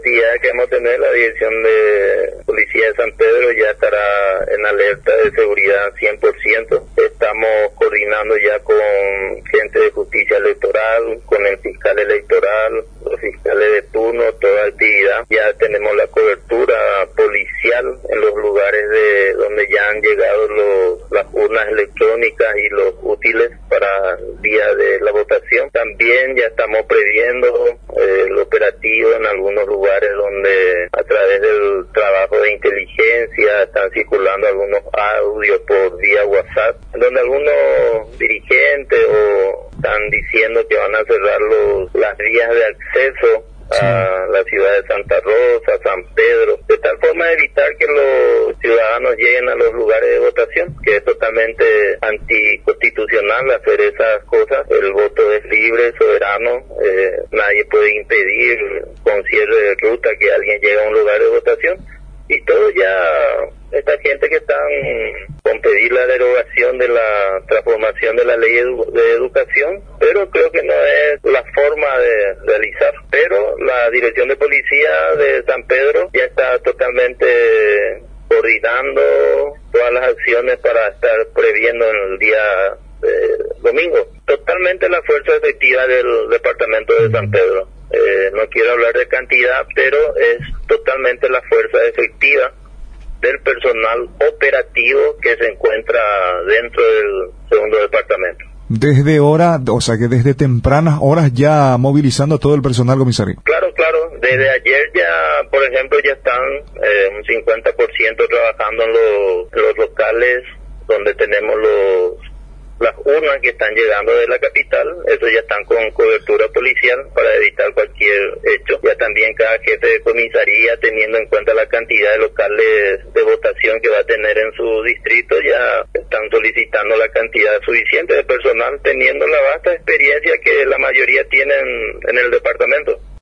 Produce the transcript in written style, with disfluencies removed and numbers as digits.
actividades que vamos a tener, la Dirección de Policía de San Pedro ya estará en alerta de seguridad 100%. Estamos coordinando ya con gente de justicia electoral, con el fiscal electoral, los fiscales de turno, toda actividad. Ya tenemos la cobertura policial en los lugares de donde ya han llegado las urnas electrónicas y los útiles para el día de la votación. También ya estamos previendo el operativo en algunos lugares donde a través del trabajo de inteligencia están circulando algunos audios por vía WhatsApp, donde algunos dirigentes están diciendo que van a cerrar las vías de acceso a la ciudad de Santa Rosa, San Pedro, de tal forma de evitar que los ciudadanos lleguen a los lugares de votación, que es totalmente anticonstitucional hacer esas cosas. El voto es libre, soberano, nadie puede impedir con cierre de ruta que alguien llegue a un lugar de votación, y todo ya esta gente que están con pedir la derogación de la transformación de la ley de educación, pero creo que no es la forma de realizar. Pero la Dirección de Policía de San Pedro ya está totalmente coordinando todas las acciones para estar previendo en el día domingo. Totalmente la fuerza efectiva del departamento de San Pedro. No quiero hablar de cantidad, pero es totalmente la fuerza efectiva del personal operativo que se encuentra dentro del segundo departamento. Desde tempranas horas ya movilizando a todo el personal, comisario. Claro. Desde ayer ya, por ejemplo, ya están un 50% trabajando en los locales donde tenemos las urnas que están llegando de la capital. Eso ya están con cobertura policial para evitar cualquier hecho. Ya también cada jefe de comisaría, teniendo en cuenta la cantidad de locales de votación que va a tener en su distrito, ya están solicitando la cantidad suficiente de personal, teniendo la vasta experiencia que la mayoría tienen en el departamento.